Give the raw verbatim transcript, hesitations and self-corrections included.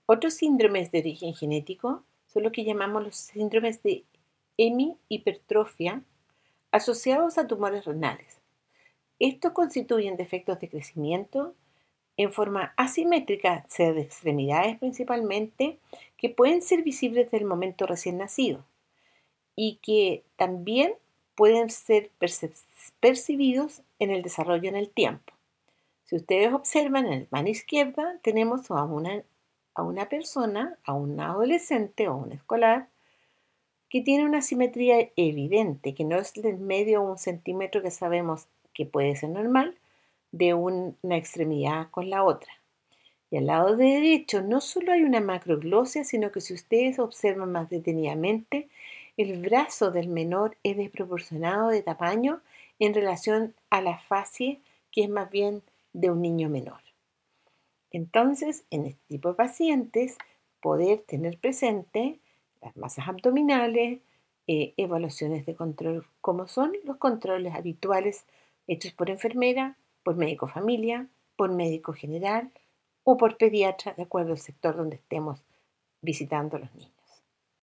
Otros síndromes de origen genético son lo que llamamos los síndromes de hemihipertrofia asociados a tumores renales. Estos constituyen defectos de crecimiento en forma asimétrica, sea de extremidades principalmente, que pueden ser visibles desde el momento recién nacido y que también pueden ser percibidos en el desarrollo en el tiempo. Si ustedes observan en la mano izquierda, tenemos a una, a una persona, a un adolescente o un escolar, que tiene una simetría evidente, que no es del medio o un centímetro que sabemos que puede ser normal, de un, una extremidad con la otra. Y al lado derecho no solo hay una macroglosia, sino que si ustedes observan más detenidamente, el brazo del menor es desproporcionado de tamaño en relación a la facie, que es más bien de un niño menor. Entonces, en este tipo de pacientes, poder tener presente las masas abdominales, eh, evaluaciones de control, como son los controles habituales hechos por enfermera, por médico familia, por médico general o por pediatra, de acuerdo al sector donde estemos visitando a los niños.